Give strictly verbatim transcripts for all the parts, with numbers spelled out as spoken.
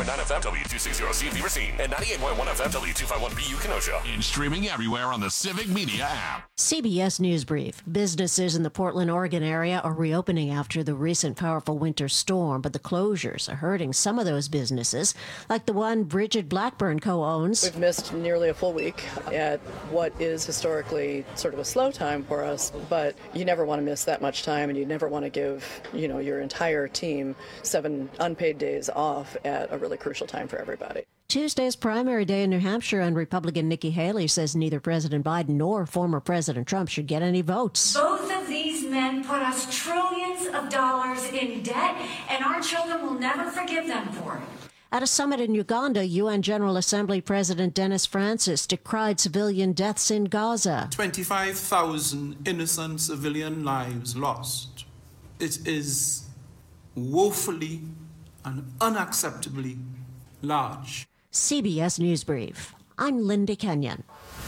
point nine F M, W two sixty C Beaver Scene, and ninety-eight point one F M, W two fifty-one B U Kenosha. And streaming everywhere on the Civic Media app. C B S News Brief. Businesses in the Portland, Oregon area are reopening after the recent powerful winter storm, but the closures are hurting some of those businesses, like the one Bridget Blackburn co-owns. We've missed nearly a full week at what is historically sort of a slow time for us, but you never want to miss that much time, and you never want to give, you know, your entire team seven unpaid days off at a really crucial time for everybody. Tuesday's primary day in New Hampshire, and Republican Nikki Haley says neither President Biden nor former President Trump should get any votes. Both of these men put us trillions of dollars in debt, and our children will never forgive them for it. At a summit in Uganda, U N General Assembly President Dennis Francis decried civilian deaths in Gaza. twenty-five thousand innocent civilian lives lost. It is woefully and unacceptably large. C B S News Brief. I'm Linda Kenyon.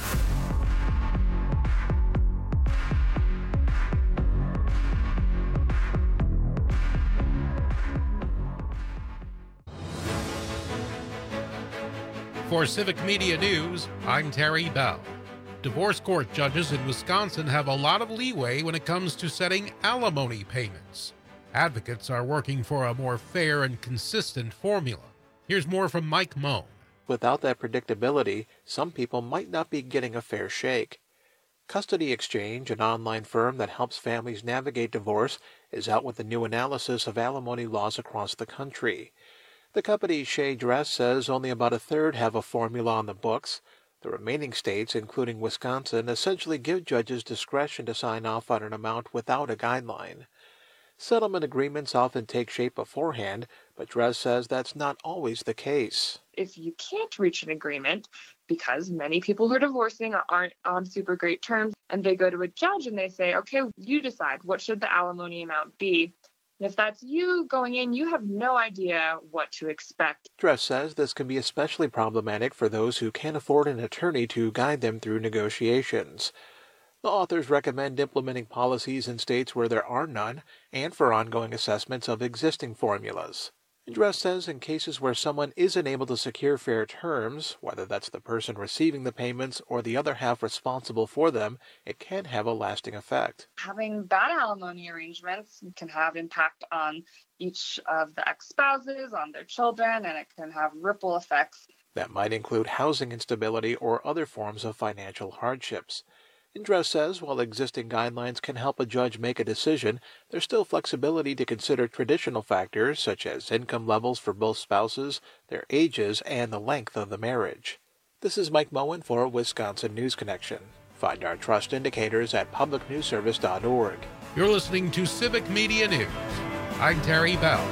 For Civic Media News, I'm Terry Bell. Divorce court judges in Wisconsin have a lot of leeway when it comes to setting alimony payments. Advocates are working for a more fair and consistent formula. Here's more from Mike Moan. Without that predictability, some people might not be getting a fair shake. Custody Exchange, an online firm that helps families navigate divorce, is out with a new analysis of alimony laws across the country. The company Shea Dress says only about a third have a formula on the books. The remaining states, including Wisconsin, essentially give judges discretion to sign off on an amount without a guideline. Settlement agreements often take shape beforehand, but Dress says that's not always the case. If you can't reach an agreement, because many people who are divorcing aren't on super great terms, and they go to a judge and they say, okay, you decide, what should the alimony amount be? And if that's you going in, you have no idea what to expect. Dress says this can be especially problematic for those who can't afford an attorney to guide them through negotiations. The authors recommend implementing policies in states where there are none and for ongoing assessments of existing formulas. Dress says in cases where someone isn't able to secure fair terms, whether that's the person receiving the payments or the other half responsible for them, it can have a lasting effect. Having bad alimony arrangements can have impact on each of the ex-spouses, on their children, and it can have ripple effects. That might include housing instability or other forms of financial hardships. Dress says while existing guidelines can help a judge make a decision, there's still flexibility to consider traditional factors such as income levels for both spouses, their ages, and the length of the marriage. This is Mike Moen for Wisconsin News Connection. Find our trust indicators at public news service dot org. You're listening to Civic Media News. I'm Terry Bell.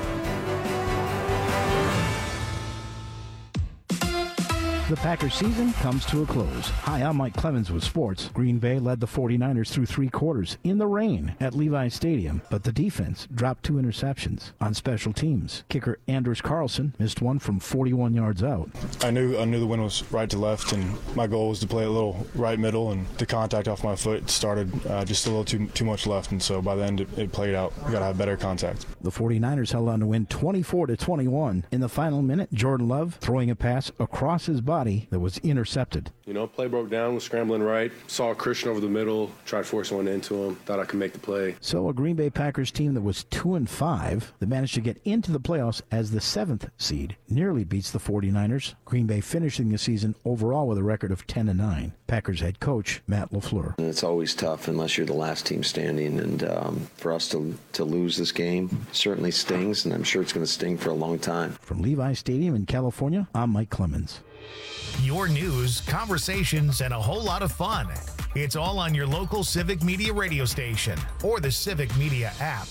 The Packers season comes to a close. Hi, I'm Mike Clemens with sports. Green Bay led the forty-niners through three quarters in the rain at Levi Stadium, but the defense dropped two interceptions. On special teams, kicker Anders Carlson missed one from forty-one yards out. I knew I knew the wind was right to left, and my goal was to play a little right middle, and the contact off my foot started uh, just a little too too much left, and so by the end it, it played out. We got to have better contact. The forty-niners held on to win twenty-four to twenty-one. In the final minute, Jordan Love throwing a pass across his body that was intercepted. You know, play broke down, was scrambling right, saw Christian over the middle, tried forcing one into him, thought I could make the play. So a Green Bay Packers team that was two and five that managed to get into the playoffs as the seventh seed nearly beats the forty-niners. Green Bay finishing the season overall with a record of ten and nine. Packers head coach Matt LaFleur. It's always tough unless you're the last team standing, and um, for us to to lose this game certainly stings, and I'm sure it's going to sting for a long time. From Levi Stadium in California, I'm Mike Clemens. Your news, conversations, and a whole lot of fun. It's all on your local Civic Media radio station or the Civic Media app.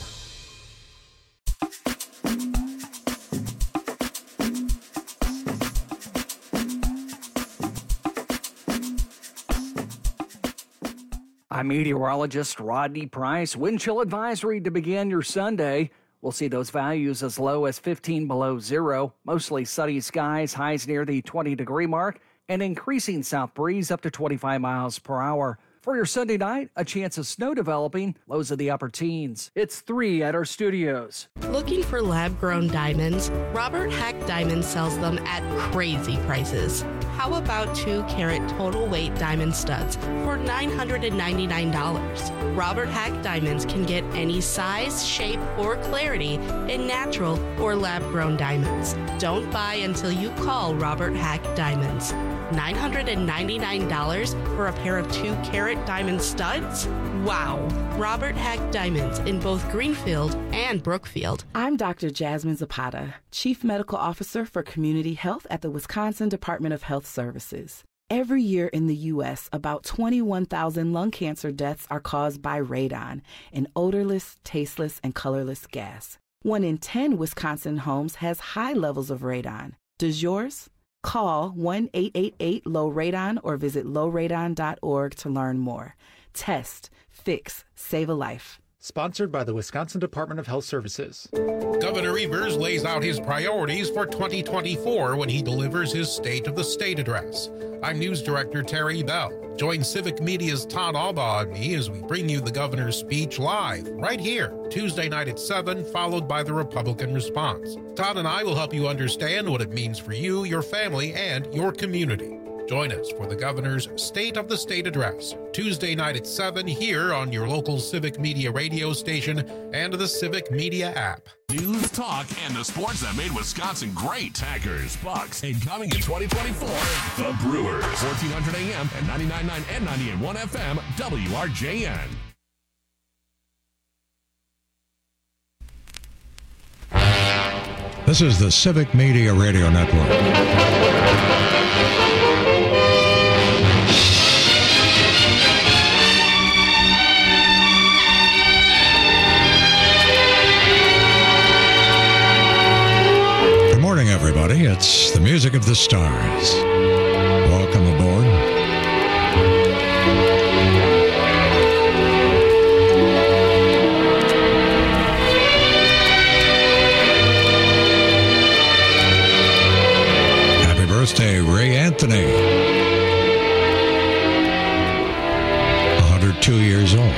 I'm meteorologist Rodney Price. Wind chill advisory to begin your Sunday. We'll see those values as low as fifteen below zero. Mostly sunny skies, highs near the twenty degree mark, and increasing south breeze up to twenty-five miles per hour. For your Sunday night, a chance of snow developing, lows of the upper teens. It's three at our studios. Looking for lab-grown diamonds? Robert Hack Diamonds sells them at crazy prices. How about two carat total weight diamond studs for nine hundred ninety-nine dollars? Robert Hack Diamonds can get any size, shape, or clarity in natural or lab-grown diamonds. Don't buy until you call Robert Hack Diamonds. nine hundred ninety-nine dollars for a pair of two carat diamond studs? Wow! Robert Hack Diamonds in both Greenfield and Brookfield. I'm Doctor Jasmine Zapata, Chief Medical Officer for Community Health at the Wisconsin Department of Health Services. Every year in the U S, about twenty-one thousand lung cancer deaths are caused by radon, an odorless, tasteless, and colorless gas. One in ten Wisconsin homes has high levels of radon. Does yours? Call one eight eight eight low radon or visit low radon dot org to learn more. Test, fix, save a life. Sponsored by the Wisconsin Department of Health Services. Governor Evers lays out his priorities for twenty twenty-four when he delivers his State of the State address. I'm News Director Terry Bell. Join Civic Media's Todd Albaugh and me as we bring you the governor's speech live, right here, Tuesday night at seven, followed by the Republican response. Todd and I will help you understand what it means for you, your family, and your community. Join us for the governor's State of the State address, Tuesday night at seven, here on your local Civic Media radio station and the Civic Media app. News, talk, and the sports that made Wisconsin great. Packers, Bucks, and coming in twenty twenty-four, the Brewers. fourteen hundred A M and ninety-nine point nine and ninety-eight point one F M, W R J N. This is the Civic Media Radio Network. Everybody, it's the music of the stars. Welcome aboard. Happy birthday, Ray Anthony. one hundred two years old.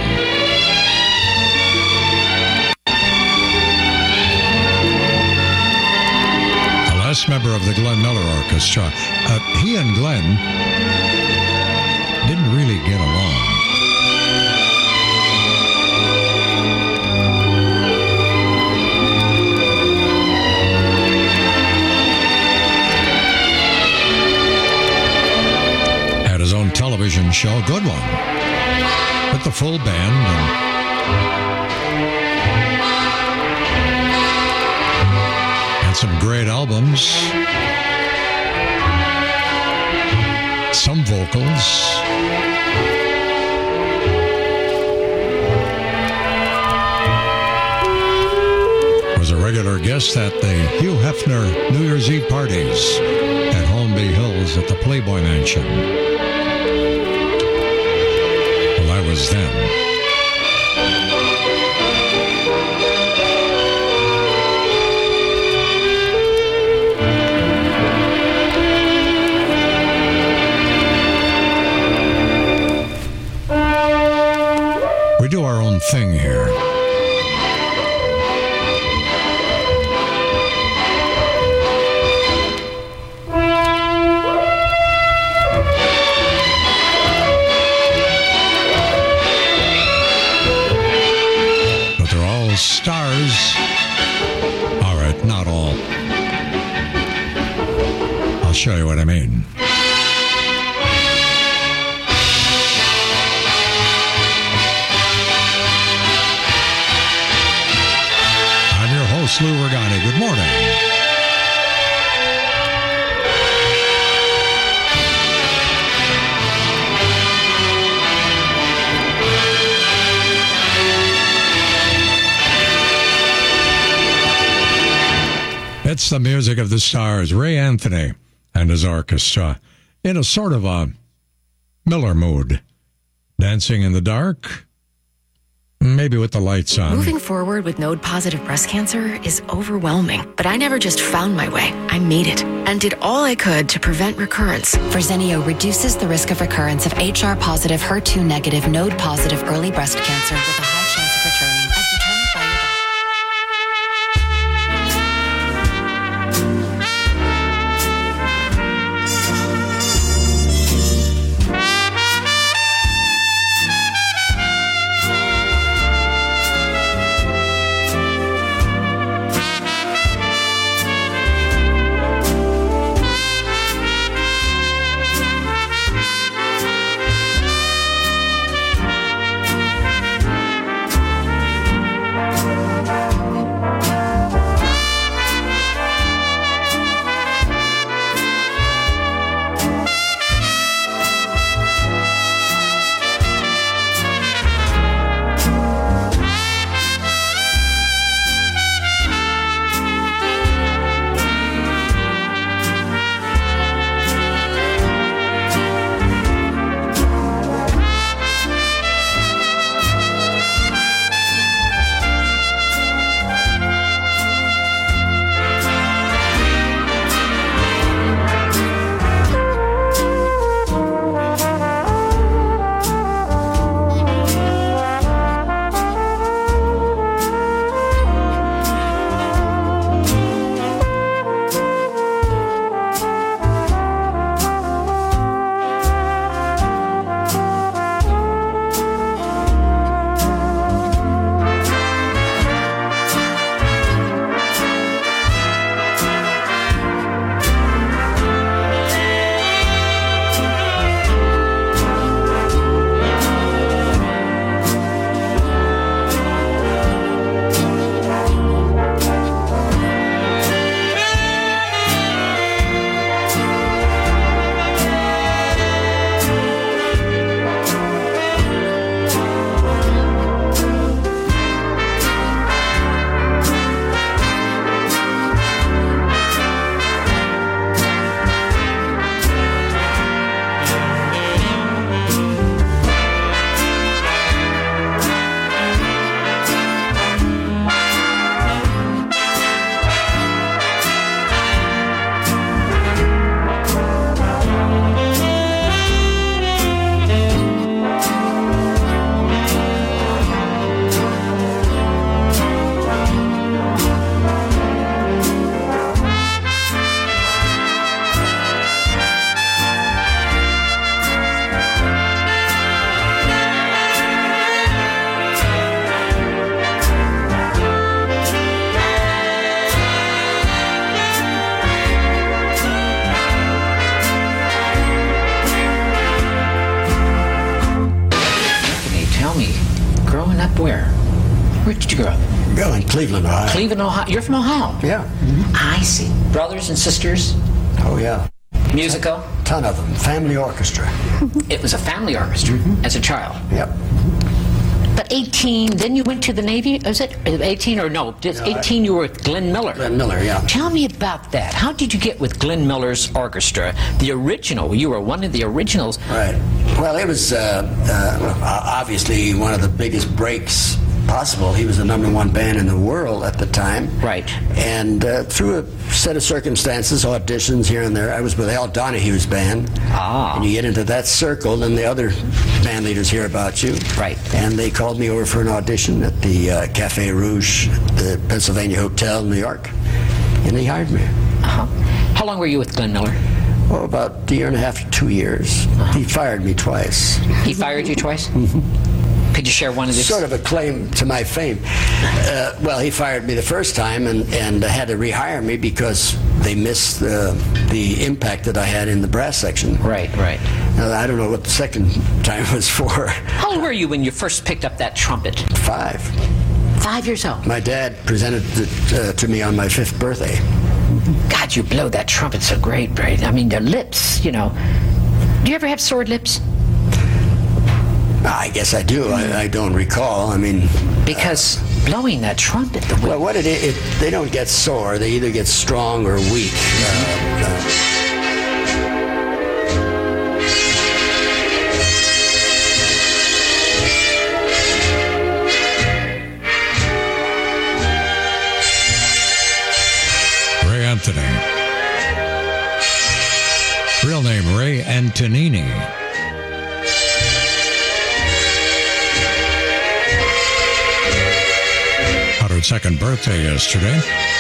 Member of the Glenn Miller Orchestra. Uh, he and Glenn didn't really get along. Had his own television show, good one, with the full band and some great albums, some vocals. Was a regular guest at the Hugh Hefner New Year's Eve parties at Holmby Hills at the Playboy Mansion. Well, that was then. We do our own thing here. But they're all stars. All right, not all. I'll show you what I mean. Lou Regani. Good morning. It's the music of the stars, Ray Anthony and his orchestra, in a sort of a Miller mood. Dancing in the Dark, Maybe with the lights on. Moving forward with node-positive breast cancer is overwhelming, but I never just found my way. I made it and did all I could to prevent recurrence. Verzenio reduces the risk of recurrence of H R positive, H E R two negative, node positive early breast cancer with a high chance of returning, as determined by your doctor. Where? Where did you grow up? Well, in Cleveland, Ohio. Cleveland, Ohio. You're from Ohio? Yeah. Mm-hmm. I see. Brothers and sisters? Oh, yeah. Musical? Ton of them. Family orchestra. It was a family orchestra mm-hmm. as a child? Yep. But eighteen, then you went to the Navy? Was it eighteen or no? Just no, eighteen I, you were with Glenn Miller. Glenn Miller, yeah. Tell me about that. How did you get with Glenn Miller's orchestra? The original. You were one of the originals. Right. Well, it was uh, uh, obviously one of the biggest breaks possible. He was the number one band in the world at the time. Right. And uh, through a set of circumstances, auditions here and there, I was with Al Donahue's band. Ah. And you get into that circle, and the other band leaders hear about you. Right. And they called me over for an audition at the uh, Cafe Rouge, the Pennsylvania Hotel in New York. And they hired me. Uh-huh. How long were you with Glenn Miller? Oh, about a year and a half to two years. Uh-huh. He fired me twice. He fired you twice? Mm-hmm. Could you share one of these? Sort of a claim to my fame. Uh, well, he fired me the first time and, and had to rehire me because they missed uh, the impact that I had in the brass section. Right, right. Now, I don't know what the second time was for. How old were you when you first picked up that trumpet? Five. Five years old? My dad presented it uh, to me on my fifth birthday. God, you blow that trumpet so great, Brady. I mean, the lips, you know. Do you ever have sore lips? I guess I do. I, I don't recall. I mean, because uh, blowing that trumpet, the way well, what it, it they don't get sore. They either get strong or weak. Uh, uh, name Ray Antonini. Had her second birthday yesterday.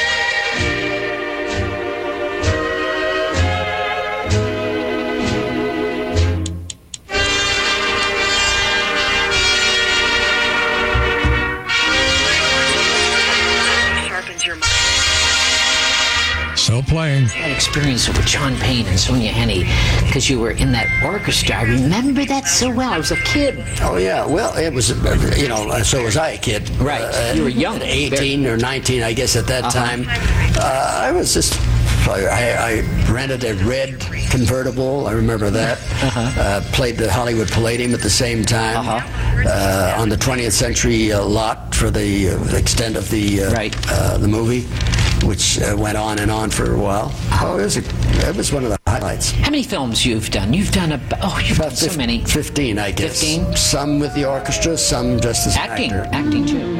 Still playing. That experience with John Payne and Sonia Henney, because you were in that orchestra. I remember that so well. I was a kid. Oh, yeah. Well, it was, you know, so was I a kid. Right. Uh, you were young. eighteen Very... or nineteen, I guess, at that uh-huh. time. Uh, I was just... I, I rented a red convertible. I remember that. Uh-huh. Uh, played the Hollywood Palladium at the same time. Uh-huh. Uh, on the twentieth century uh, lot for the uh, extent of the uh, right. uh, the movie, which uh, went on and on for a while. Oh, it was, a, it was one of the highlights. How many films you've done? You've done a oh, you've About done so fif- many. Fifteen, I guess. Fifteen. Some with the orchestra, some just as acting. An actor. Acting too.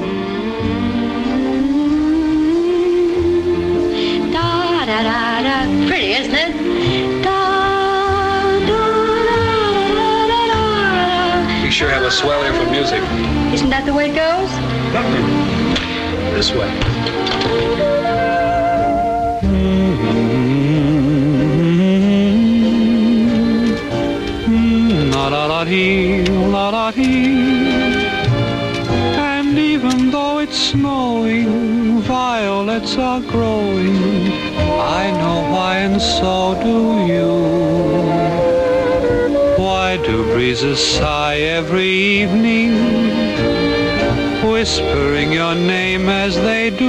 Da da da da. Pretty, isn't it? Da da da da da. You sure have a swell ear for music. Isn't that the way it goes? Mm-hmm. This way. And even though it's snowing, violets are growing. I know why, and so do you. Why do breezes sigh every evening, whispering your name as they do?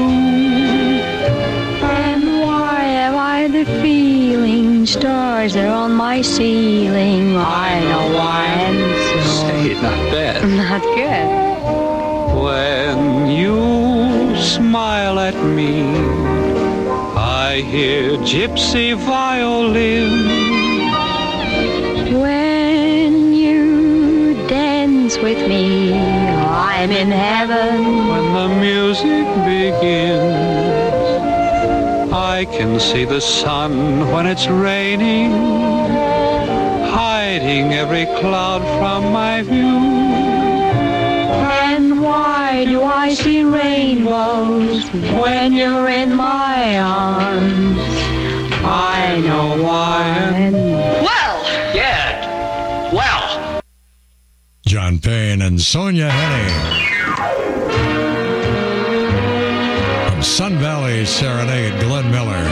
And why have I the feeling stars are on my ceiling? I know why, and so... Say, not bad. Not good. When you smile at me, I hear gypsy violins. When you dance with me, I'm in heaven. When the music begins, I can see the sun when it's raining, hiding every cloud from my view. And why do I see rainbows when you're in my arms? I know why. Well, yeah, well. John Payne and Sonia Henney. From Sun Valley Serenade, Glenn Miller.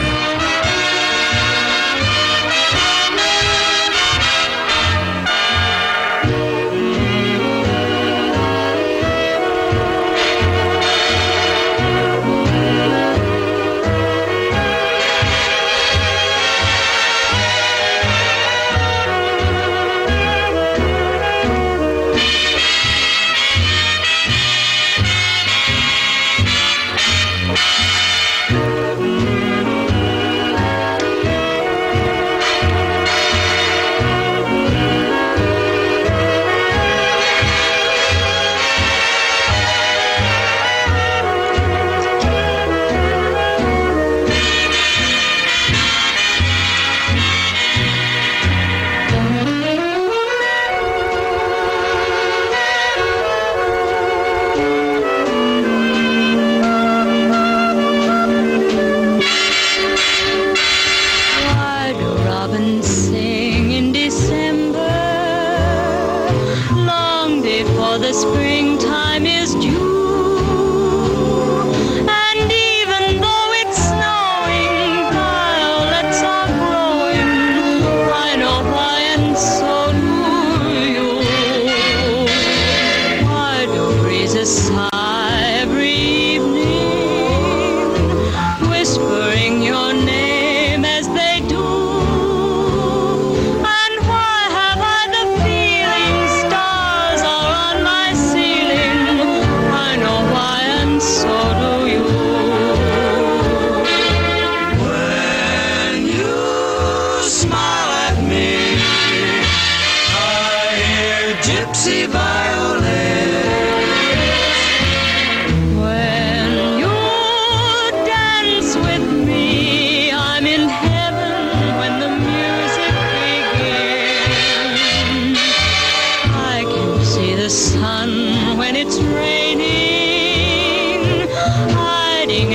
Whispering your name as they do.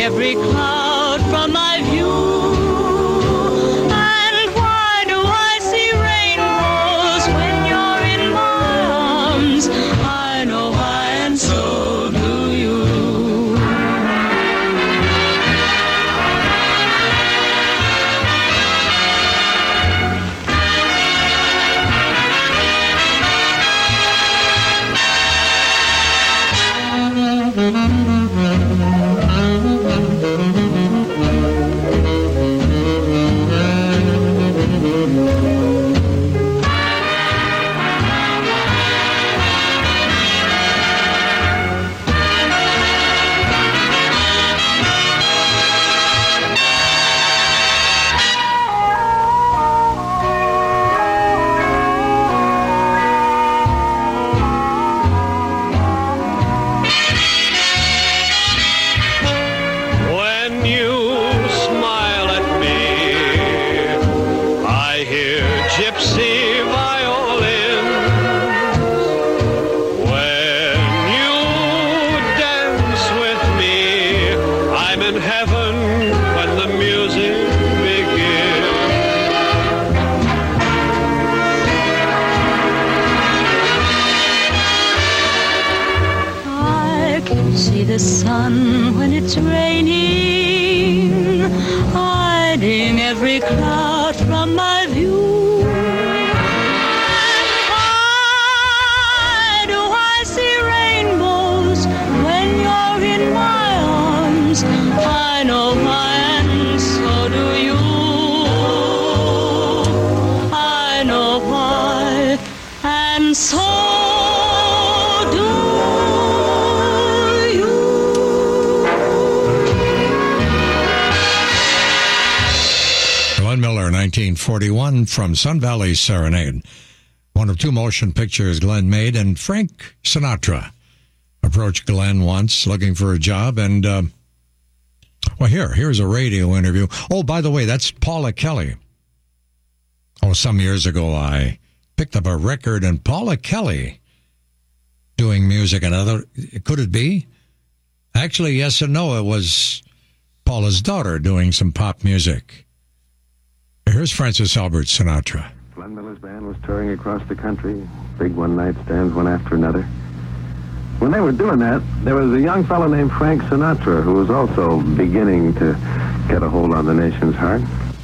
every cloud from my view. And why do I see rainbows when you're in my arms? I know why, and so do you. When you smile at me, I hear gypsy violins. When you dance with me, I'm in heaven when the music begins. I can see the sun when it's raining, hiding every cloud from my view. And why do I see rainbows when you're in my arms? I know why, and so do you. I know why, and so do you. Glenn Miller, nineteen forty-one, from Sun Valley Serenade. One of two motion pictures Glenn made, and Frank Sinatra approached Glenn once looking for a job, and, uh, well, here, here's a radio interview. Oh, by the way, that's Paula Kelly. Oh, some years ago, I picked up a record, and Paula Kelly doing music, and I thought, could it be? Actually, yes and no, it was Paula's daughter doing some pop music. Here's Francis Albert Sinatra. Glenn Miller's band was touring across the country, big one-night stands one after another. When they were doing that, there was a young fellow named Frank Sinatra who was also beginning to get a hold on the nation's heart.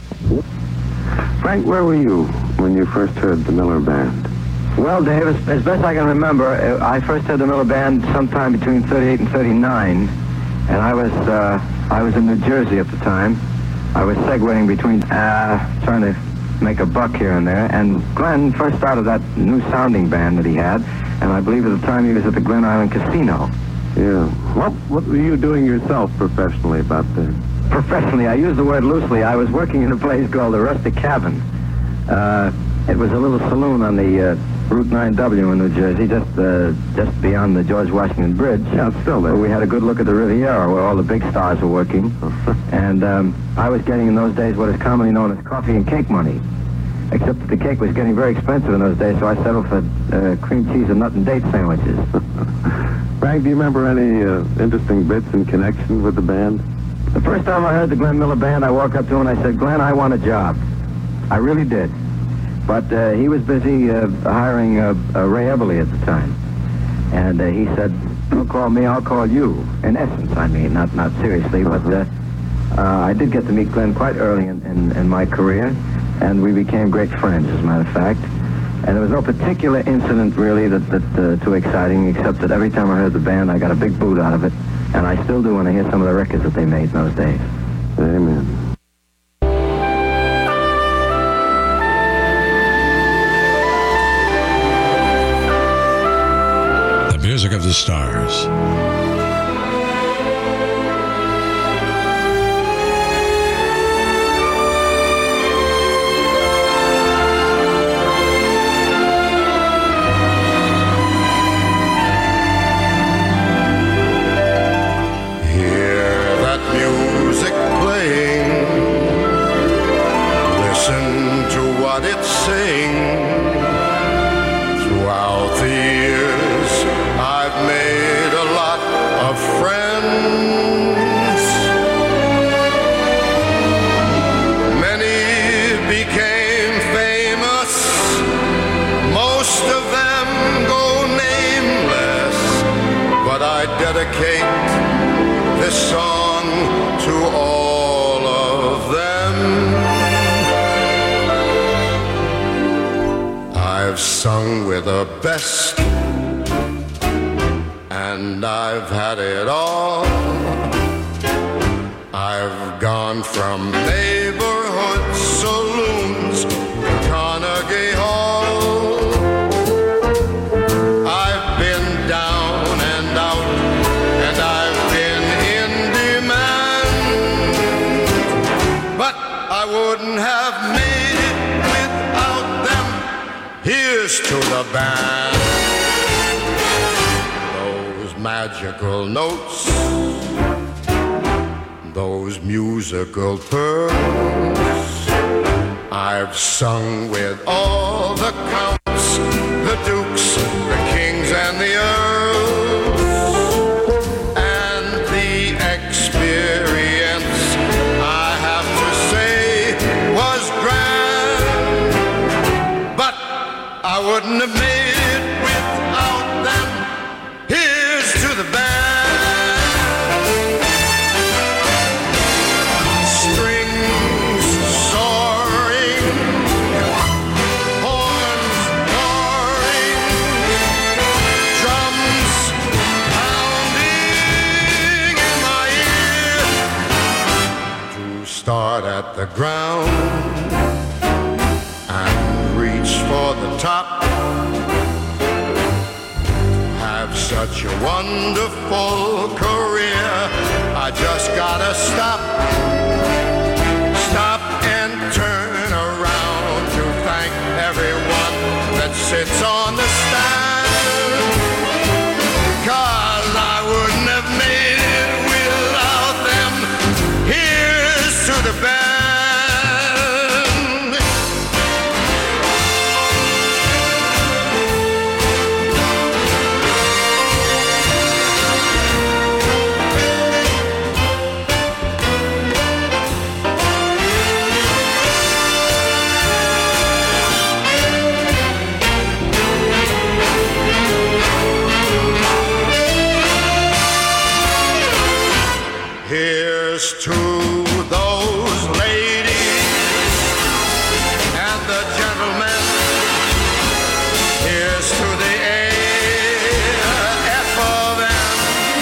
Frank, where were you when you first heard the Miller Band? Well, Dave, as, as best I can remember, uh, I first heard the Miller Band sometime between thirty-eight and thirty-nine, and I was uh, I was in New Jersey at the time. I was segueing between uh, trying to make a buck here and there, and Glenn first started that new sounding band that he had, and I believe at the time he was at the Glen Island Casino. Yeah. What, what were you doing yourself professionally about that? Professionally, I use the word loosely. I was working in a place called the Rustic Cabin. Uh, it was a little saloon on the uh, Route nine W in New Jersey, just uh, just beyond the George Washington Bridge. Yeah, it's still there. Where we had a good look at the Riviera, where all the big stars were working. And um, I was getting in those days what is commonly known as coffee and cake money. Except that the cake was getting very expensive in those days, so I settled for uh, cream cheese and nut and date sandwiches. Frank, do you remember any uh, interesting bits in connection with the band? The first time I heard the Glenn Miller Band, I walked up to him and I said, Glenn, I want a job. I really did. But uh, he was busy uh, hiring uh, uh, Ray Everly at the time. And uh, he said, don't call me, I'll call you. In essence, I mean, not not seriously, but uh, uh, I did get to meet Glenn quite early in, in, in my career, and we became great friends, as a matter of fact. And there was no particular incident, really, that, that uh, too exciting, except that every time I heard the band, I got a big boot out of it. And I still do when I hear some of the records that they made in those days. Amen. Music of the Stars. Made a lot of friends. dedicate this song to all of them. I've sung with the best, and I've had it all. I've gone from neighborhood saloons to Carnegie Hall. I've been down and out, and I've been in demand, but I wouldn't have made it without them. Here's to the band. Those magical notes, those musical pearls. I've sung with all the counts, the dukes, the kings, and the earls. And the experience, I have to say, was grand. But I wouldn't have made it without them. Here's to the band. Start at the ground and reach for the top. Have such a wonderful career, I just gotta stop. Stop and turn around to thank everyone that sits on the stand. 'Cause I wouldn't have made it without them. Here's to the band. Here's to those ladies and the gentlemen. Here's to the A F of M.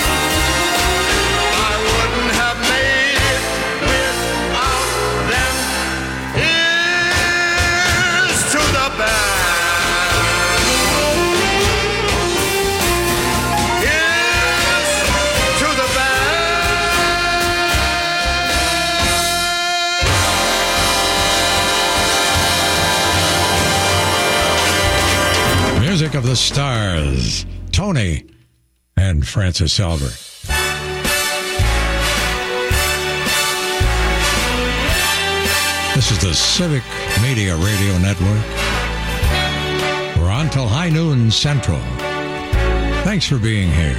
I wouldn't have made it without them. Here's to the band. Here's to the band. Music of the Stars, Tony and Francis Albert. This is the Civic Media Radio Network. We're on till high noon Central. Thanks for being here.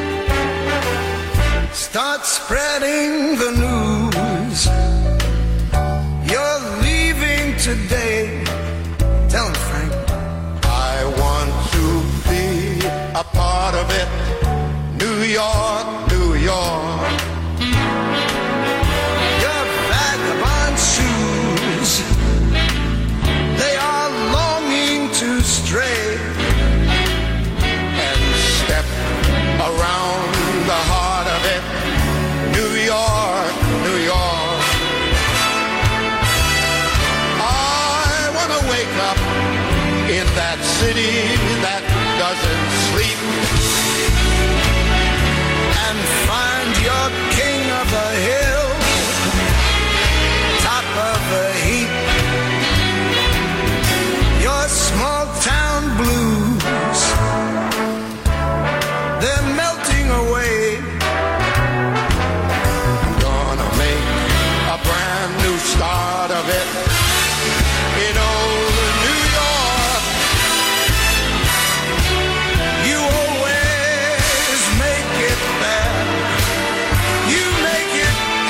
Start spreading the news. You're leaving today. Tell him, Frank. I want to be a part of it. New York, New York. Your vagabond shoes, they are longing to stray and step around the heart of it. New York, New York. I want to wake up in that city that doesn't sleep and find your king of the hill, top of the heap. Your small town blues, they're melting away. Gonna make a brand new start of it in old New York. You always make it there. You make it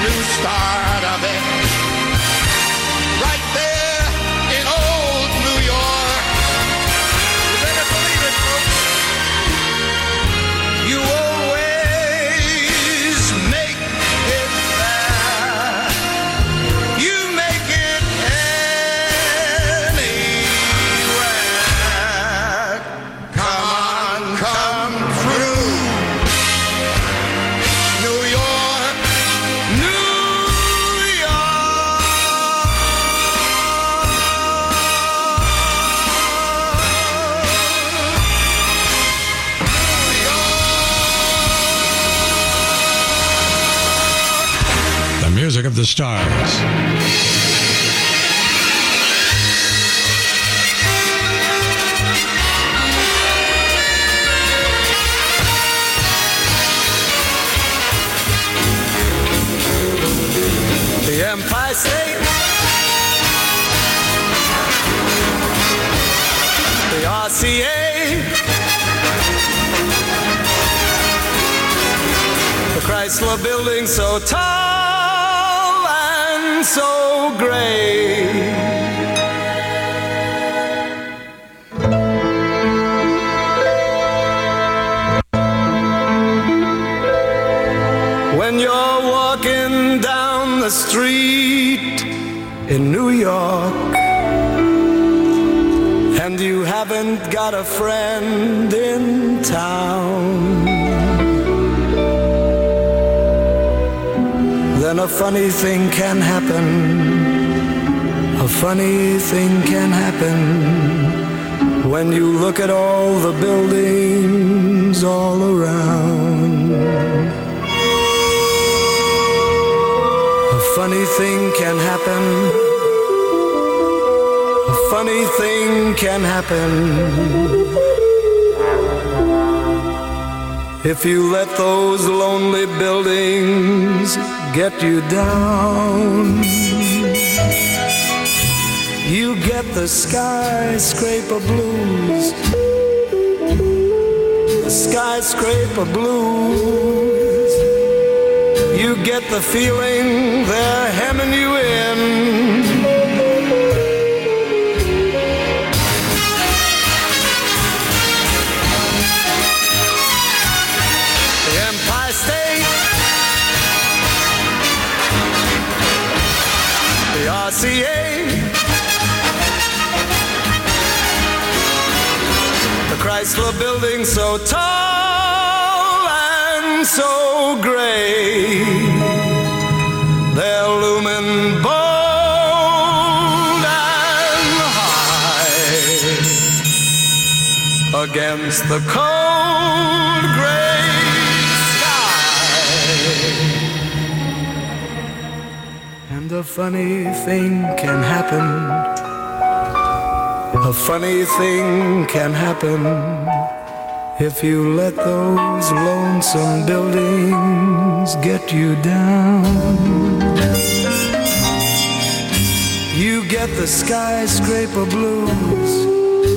new start of it. Right there in old New York. You better believe it, folks. You always make it there. You make it anywhere. Come on, come through. New York, New The music of the stars. The Empire State, the R C A, the Chrysler Building so tall and so great. When you're walking down the street in New York and you haven't got a friend in town, then a funny thing can happen. A funny thing can happen when you look at all the buildings all around. A funny thing can happen. A funny thing can happen if you let those lonely buildings get you down. You get the skyscraper blues. The skyscraper blues. You get the feeling they're hemming you in. The Empire State, the R C A, the Chrysler Building so tall and so great, they're looming bold and high against the cold gray sky. And a funny thing can happen. A funny thing can happen if you let those lonesome buildings get you down. You get the skyscraper blues,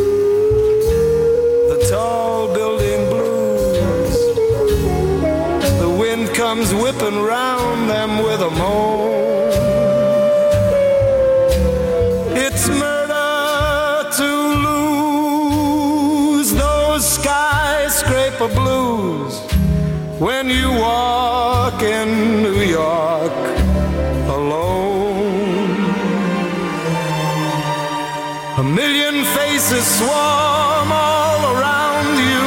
the tall building blues. The wind comes whipping round them with a moan. It's murder to lose those skyscraper blues when you walk in New York alone. A million faces swarm all around you.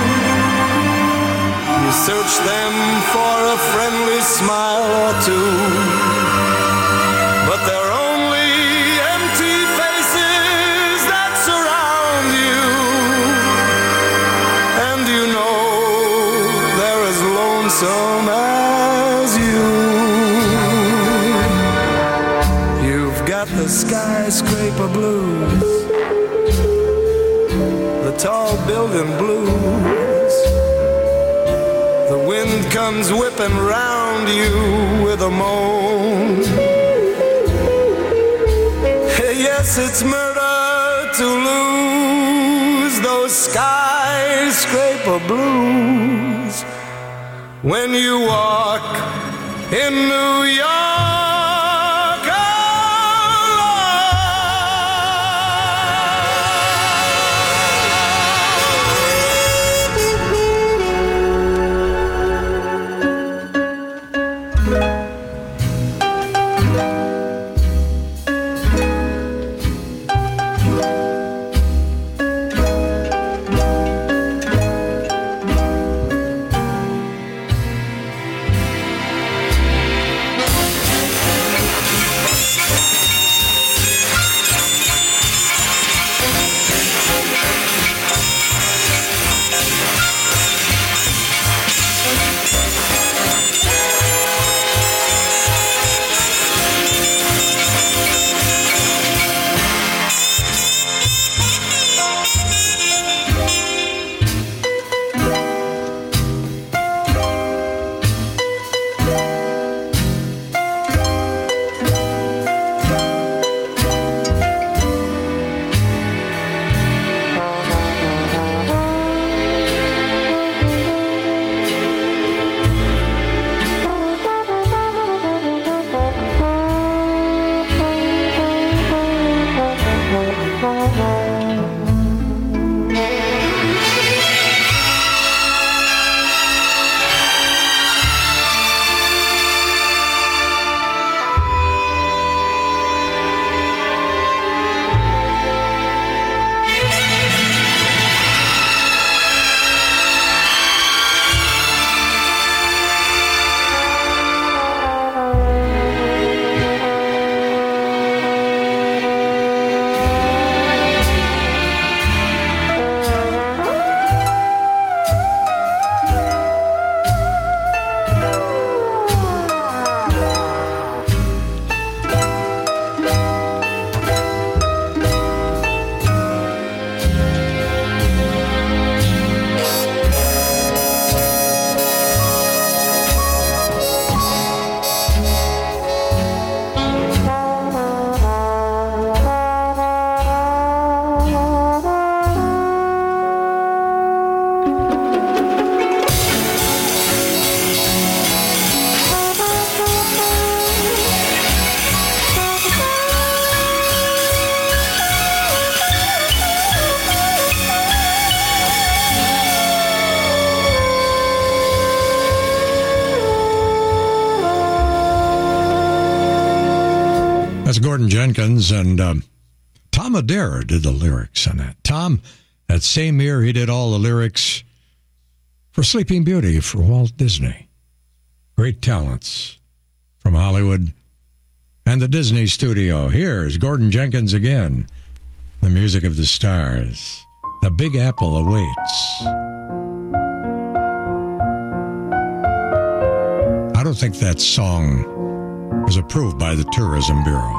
You search them for a friendly smile or two, but they're only empty faces that surround you. And you know they're as lonesome as you. You've got the skyscraper blues, the tall building blues. The wind comes whipping round you with a moan. Yes, it's murder to lose those skyscraper blues when you walk in New York. That's Gordon Jenkins, and um, Tom Adair did the lyrics on that. Tom, that same year, he did all the lyrics for Sleeping Beauty for Walt Disney. Great talents from Hollywood and the Disney studio. Here's Gordon Jenkins again. The music of the stars. The Big Apple awaits. I don't think that song was approved by the Tourism Bureau.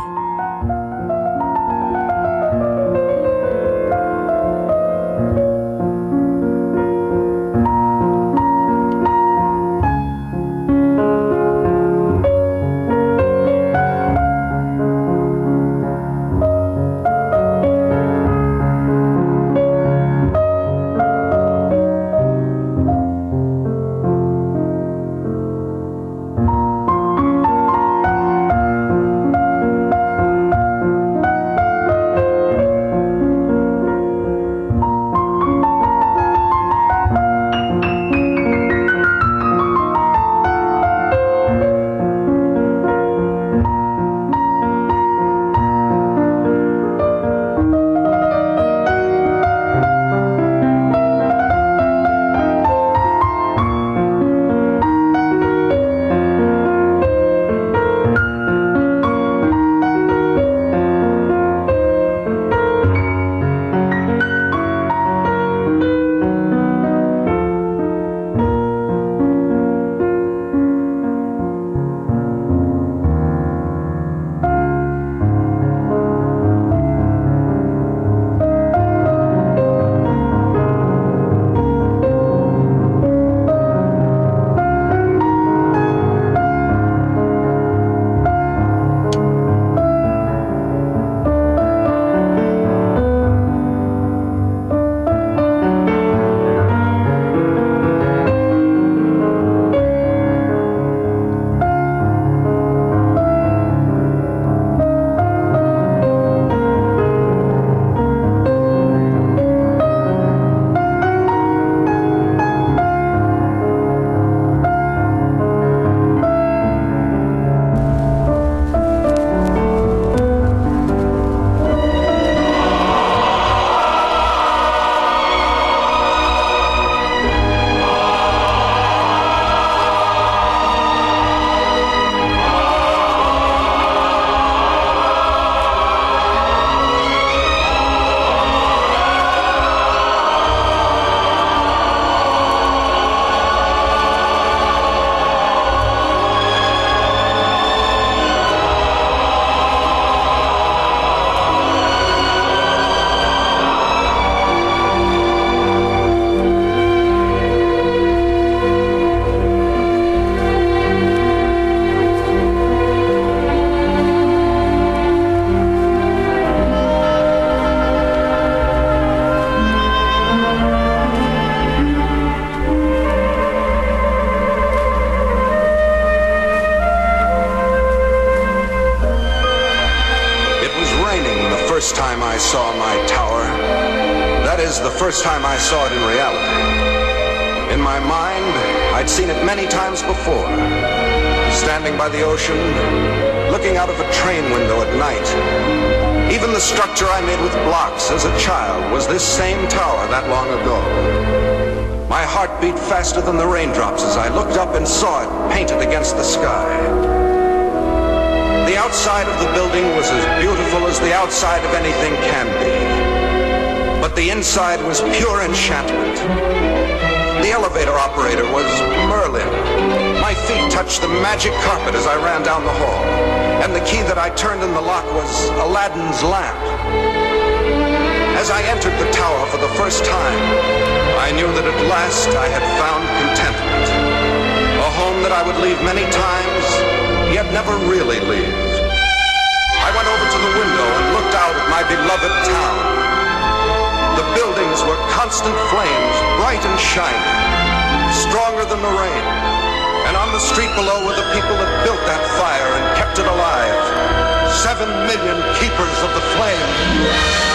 first time I saw my tower. That is, the first time I saw it in reality. In my mind, I'd seen it many times before. Standing by the ocean, looking out of a train window at night. Even the structure I made with blocks as a child was this same tower that long ago. My heart beat faster than the raindrops as I looked up and saw it painted against the sky. The outside of the building was as beautiful as the outside of anything can be. But the inside was pure enchantment. The elevator operator was Merlin. My feet touched the magic carpet as I ran down the hall. And the key that I turned in the lock was Aladdin's lamp. As I entered the tower for the first time, I knew that at last I had found contentment. A home that I would leave many times, yet never really leave. I went over to the window and looked out at my beloved town. The buildings were constant flames, bright and shining, stronger than the rain. And on the street below were the people that built that fire and kept it alive. Seven million keepers of the flame.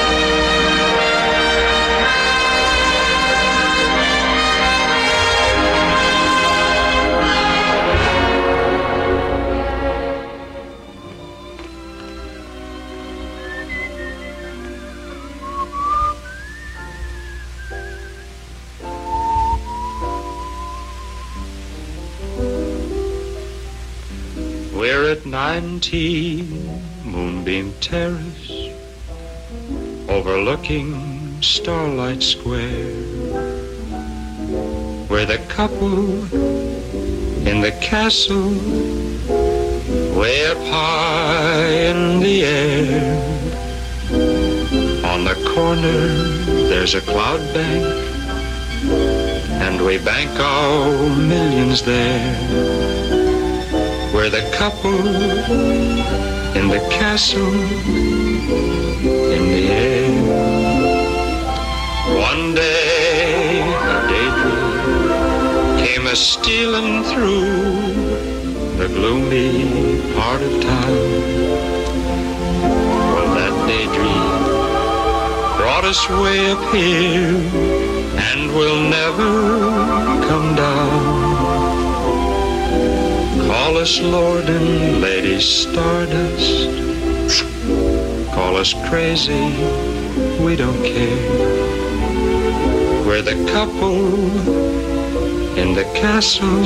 We're at nineteen Moonbeam Terrace, overlooking Starlight Square. We're the couple in the castle, way up high in the air. On the corner there's a cloud bank, and we bank our millions there. We're the couple in the castle in the air. One day a daydream came a-stealing through the gloomy part of town. Well, that daydream brought us way up here and will never come down. Call us Lord and Lady Stardust, call us crazy, we don't care. We're the couple in the castle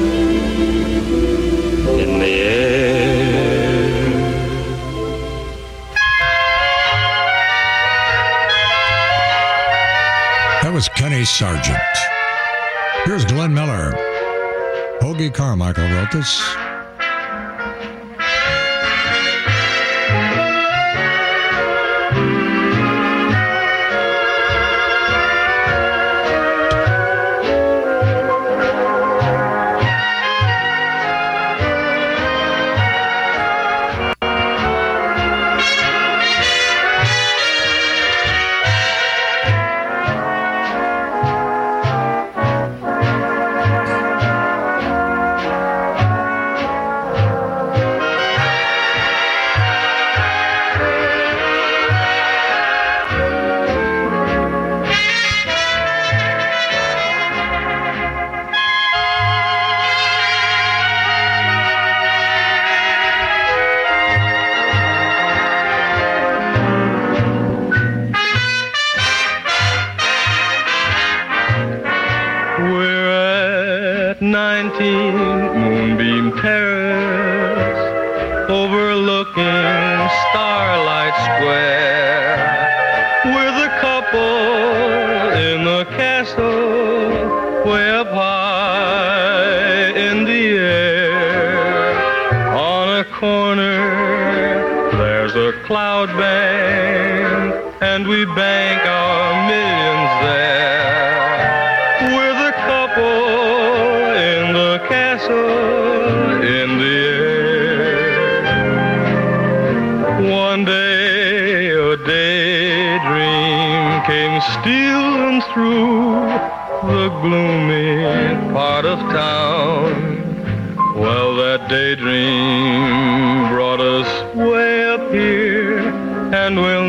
in the air. That was Kenny Sargent. Here's Glenn Miller. Hoagie Carmichael wrote this. Daydream brought us way up here and we'll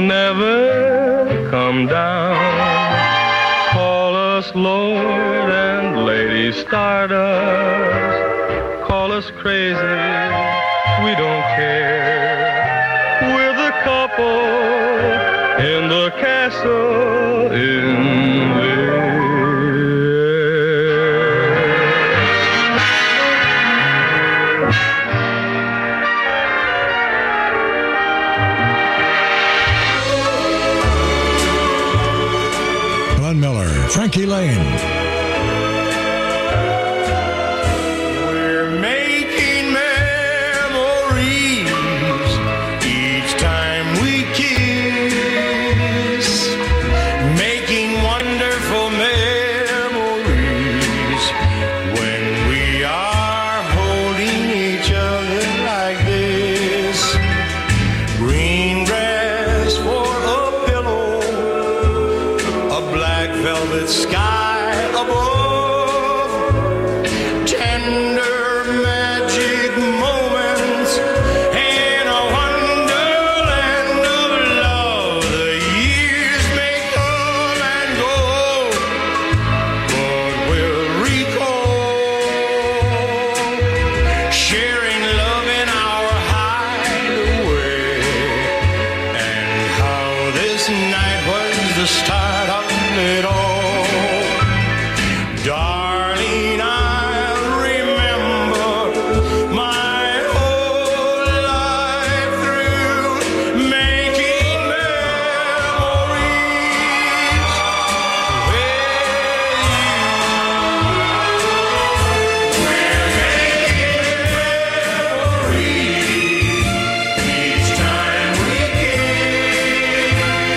stardust, call us crazy, we don't care. We're the couple in the castle in the Glenn Miller, Frankie Lane. We're making memories each time we kiss, making wonderful memories when we are holding each other like this. Green grass for a pillow, a black velvet sky above, tender magic moments in a wonderland of love. The years may come and go, but we'll recall sharing love in our hideaway, and how this night was the start of it all. Darling, I'll remember my whole life through, making memories with you. We're making memories each time we kiss,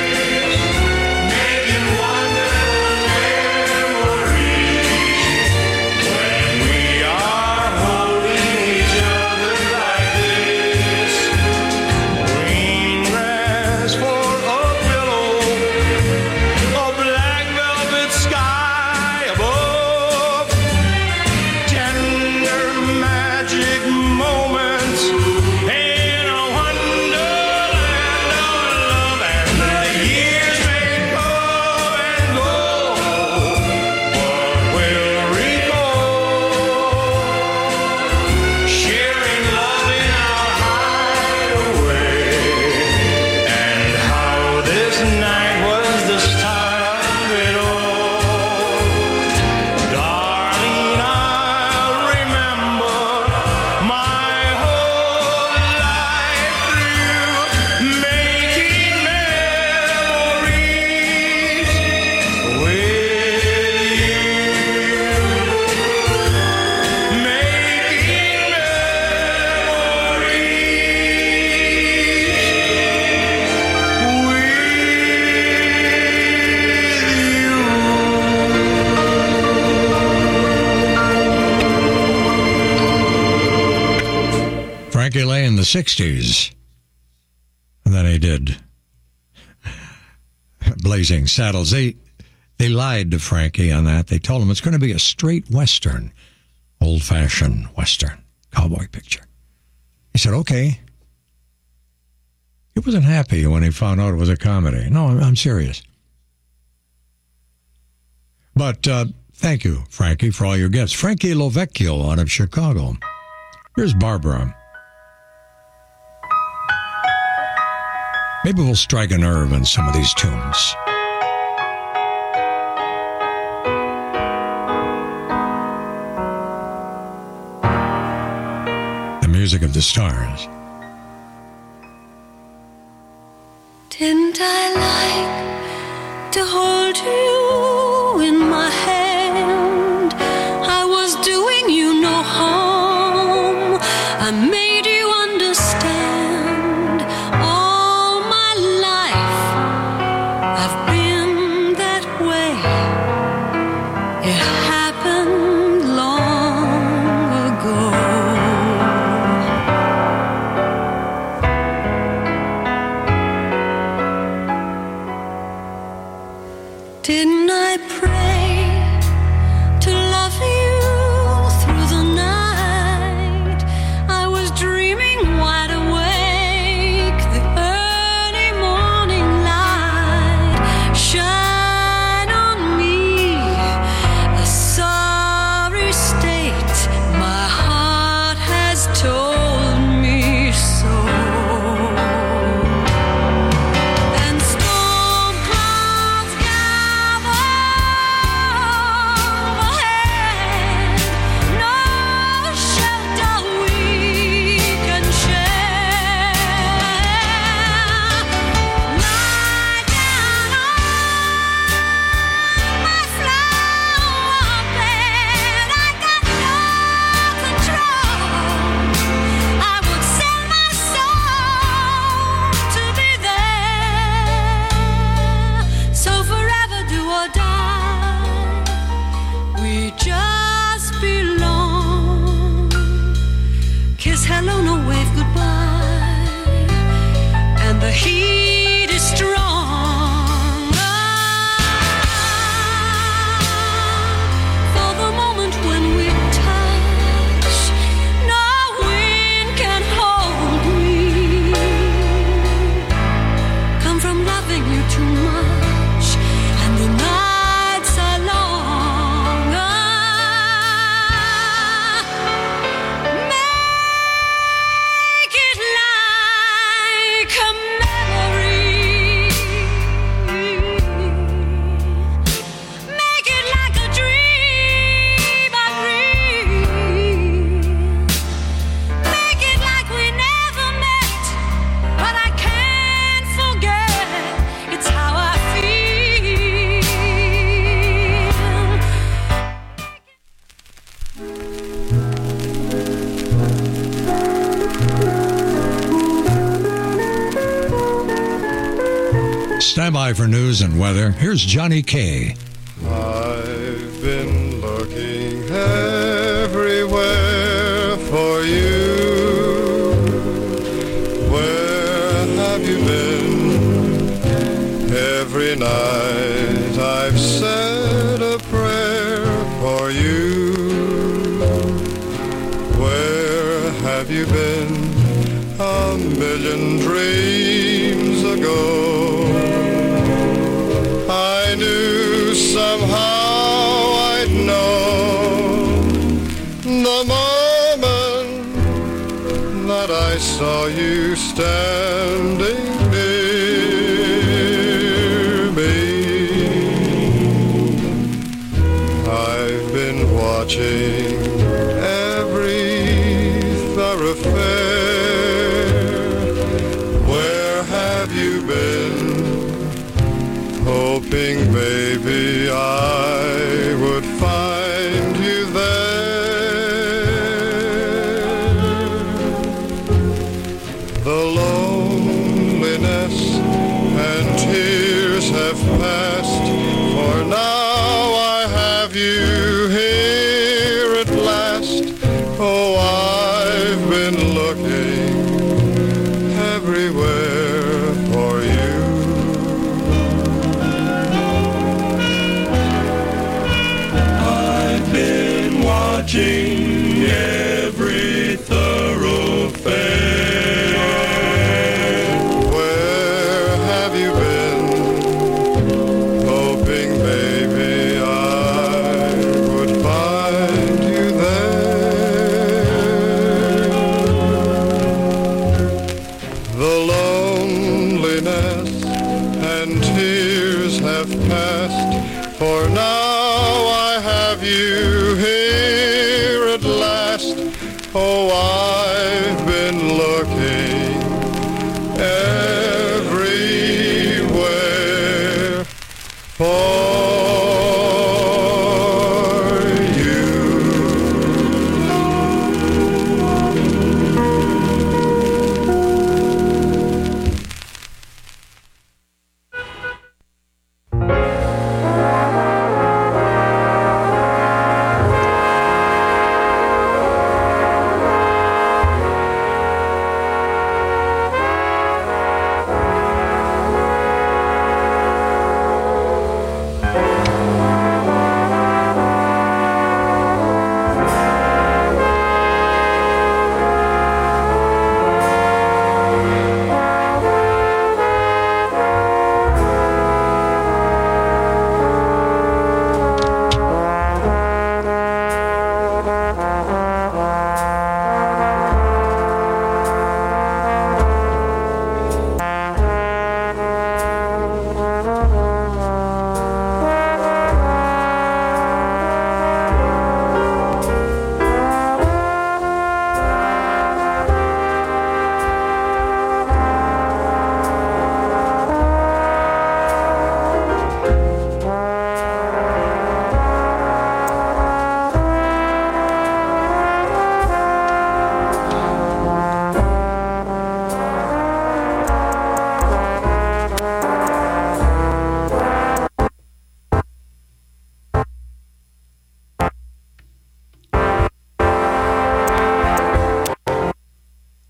making wonderful memories when we are holding each other like this. Green grass for a pillow, a black velvet sky above, tender magic moments in a wonderland of love. And the years may come and go, but we'll recall sharing love in our hideaway, and how this night was the start of it all. Darling, I'll remember my whole life through, making memories with you. Making Frankie Lane in the sixties. And then he did Blazing Saddles. They, they lied to Frankie on that. They told him it's going to be a straight Western, old-fashioned Western cowboy picture. He said, okay. He wasn't happy when he found out it was a comedy. No, I'm, I'm serious. But uh, thank you, Frankie, for all your gifts. Frankie Lovecchio out of Chicago. Here's Barbara. Maybe we'll strike a nerve in some of these tunes. The music of the stars. Didn't I like to hold you in my hand? I was doing you no harm. I made you understand. All my life I've been that way. It happened long ago. Didn't I heat is strong. For the moment when we touch, no wind can hold me. Come from loving you too much, and the nights are long. Make it like a memory. Make it like a dream I dream. Make it like we never met, but I can't forget. It's how I feel. Stand by for news and weather. Here's Johnny K. I've been looking everywhere for you. Where have you been? Every night I've said a prayer for you. Where have you been? A million dreams ago, I knew somehow I'd know the moment that I saw you standing near me. I've been watching every thoroughfare. Where have you been? Hoping maybe I would find you there. The loneliness and tears have passed, for now I have you here at last. Oh, I've been looking everywhere for you. Watching every thoroughfare. Where have you been? Hoping maybe I would find you there. The loneliness and tears have passed, for now I have you here at last. Oh, I've been looking everywhere for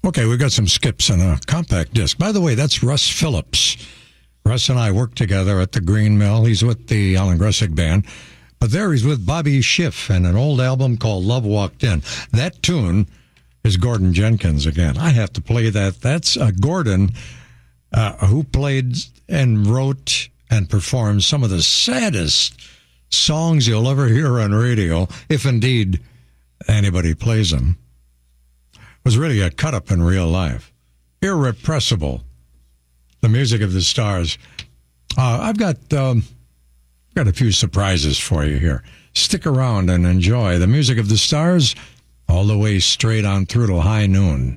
Okay, we've got some skips and a compact disc. By the way, that's Russ Phillips. Russ and I work together at the Green Mill. He's with the Alan Gressick Band. But there he's with Bobby Schiff and an old album called Love Walked In. That tune is Gordon Jenkins again. I have to play that. That's uh, Gordon, uh, who played and wrote and performed some of the saddest songs you'll ever hear on radio, if indeed anybody plays them. Was really a cut-up in real life. Irrepressible. The Music of the Stars. Uh, I've got um, got a few surprises for you here. Stick around and enjoy the Music of the Stars all the way straight on through till high noon.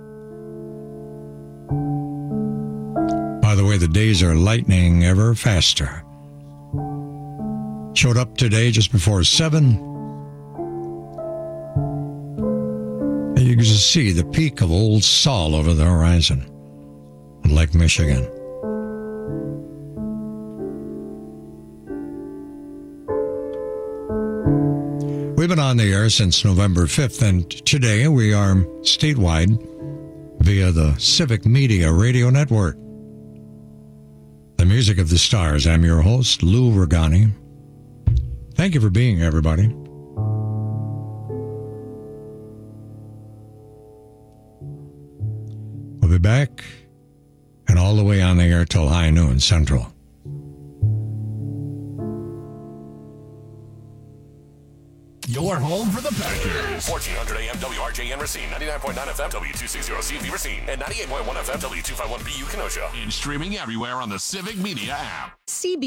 By the way, the days are lightening ever faster. Showed up today just before seven. You can just see the peak of Old Saul over the horizon in Lake Michigan. We've been on the air since November fifth, and today we are statewide via the Civic Media Radio Network. The Music of the Stars. I'm your host, Lou Regani. Thank you for being here, everybody. We'll be back and all the way on the air till high noon Central. Your home for the Packers. fourteen hundred A M W R J N Racine, ninety-nine point nine F M W two sixty C V Racine, and ninety-eight point one F M W two fifty-one B U Kenosha. And streaming everywhere on the Civic Media app. C B